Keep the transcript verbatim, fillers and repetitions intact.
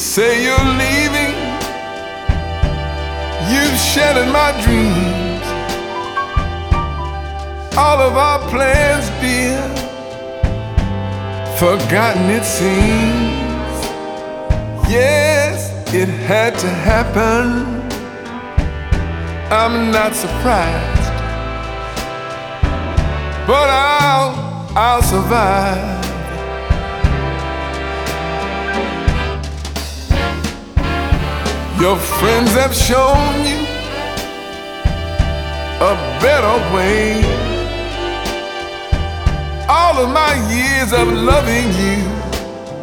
say you're leaving. You've shattered my dreams, all of our plans, dear, forgotten it seems. Yes, it had to happen. I'm not surprised, but I'll, I'll survive. Your friends have shown you a better way. All of my years of loving you